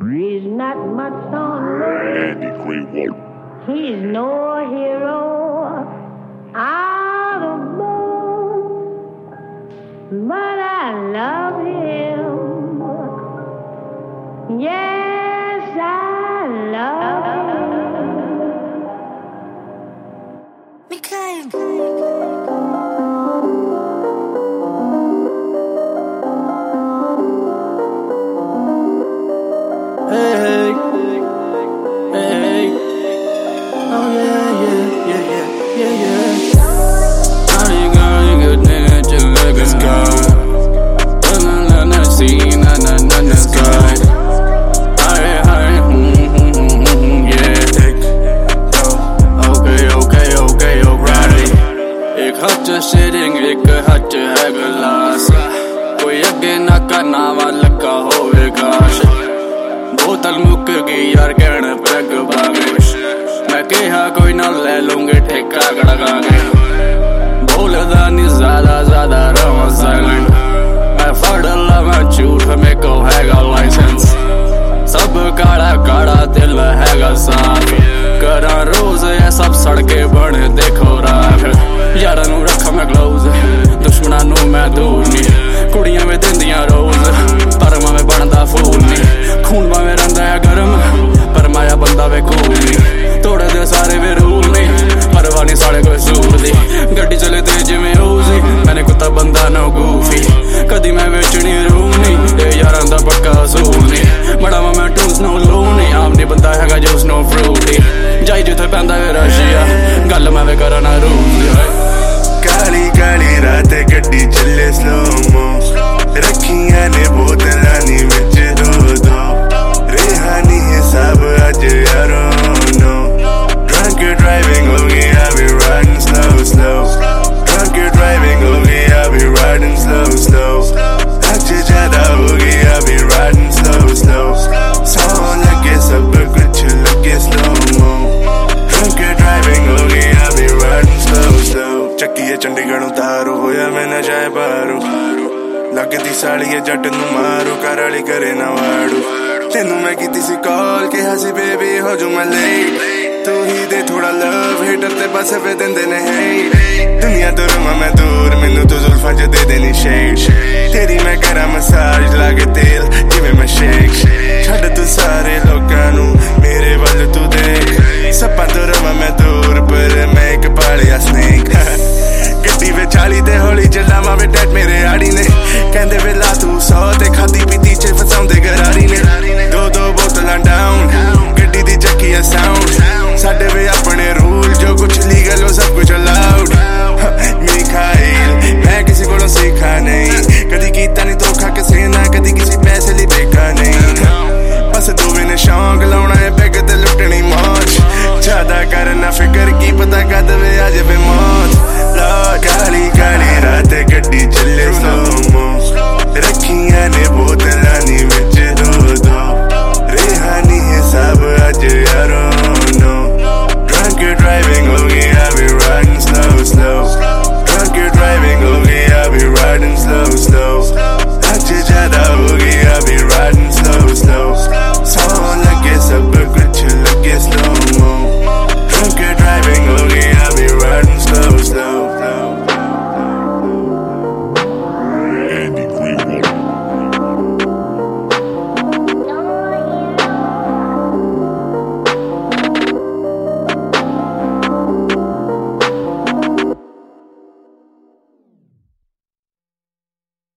He's not much on earth. He's no hero out of book, but I love him. Yes, I love him. Mikhail. Hey, hey, oh yeah, naughty girl, you good nigga, just look at go. See, let's go. Sitting एक हट है गिलास कोई अगे ना करना वा लगा होवेगा बोतल मुक गई यार कहने पैग बागे मैं कहा कोई ना ले लूंगे ठेका गड़गा के बोलदा नहीं ज्यादा रहा साइलेंट मैं फड़ ला मैं झूठ में को हैगा लाइसेंस सब काड़ा काड़ा दिल हैगा साफ करा रोज ये सब सड़के बने देखो राख यारा नू रखा मैं ग्लोव्स दुश्मना नू मैं दूर नहीं कुड़ियां में दिंदियां रोज पर मैं बनदा फूल नहीं खून में रंदा है गरम पर माया बंदा वे कूल नहीं तोड़े दे सारे वे रूल नहीं परवाह नहीं साढ़े कोई सूर दी गड्डी चले तेज में ओजी मैंने कुत्ता बंदा नो गूफी कदी मैं बेचनी रूम नहीं ये यारां दा पक्का असूल नहीं बड़ा मैं टूस नो लो नहीं आम नहीं बंदा हैगा जो स्नो फ्रूटी जाई जिथे पैंदा वे रशिया गल मैं वे करा ना रूम काली काली रात गड्डी चले स्लोमो रखियां ने बोतलां नी विच दो रेहानी हिसाब अज यारो नो ड्रंक ड्राइविंग हो गई I'll be riding slow drunk driving हो गई I'll be riding slow आज ज्यादा हो गई I'll be riding slow सौ लगे सब कुछ लगे स्लोमो ड्रंक ड्राइविंग हो गई I'll be riding slow ਚੱਕੀਏ Chandigarh ਉਤਾਰੋ ਹੋਇਆ ਮੈਂ ਨਸ਼ਾ ਪਾਰੂ ਲੱਗਦੀ ਸਾਲੀਏ ਜੱਟ ਨੂੰ ਮਾਰੂ ਘਰ ਵਾਲੀ ਕਰੇ ਨਾ ਵਾੜੂ ਤੈਨੂੰ ਮੈਂ ਕੀਤੀ ਸੀ ਕਾਲ ਕਿਹਾ ਸੀ ਬੇਬੀ ਹੋ ਜੂ ਮੈਂ ਲੇਟ ਤੂੰ ਹੀ ਦੇ ਥੋੜਾ ਲਵ ਹੇਟਰ ਤੇ ਬਸ ਵੇ ਦਿੰਦੇ ਨੇ ਹੇਟ ਦੁਨੀਆ ਤੋਂ ਰਵਾਂ ਮੈਂ ਦੂਰ ਮੈਨੂੰ ਤੂੰ ਜ਼ੁਲਫਾਂ ਚ ਦੇ ਦੇਣੀ ਸ਼ੇਡ ਤੇਰੀ ਮੈਂ ਕਰਾਂ ਮਸਾਜ ਲਾ ਕੇ ਤੇਲ ਜਿਵੇਂ ਮੈਂ ਸ਼ੇਕ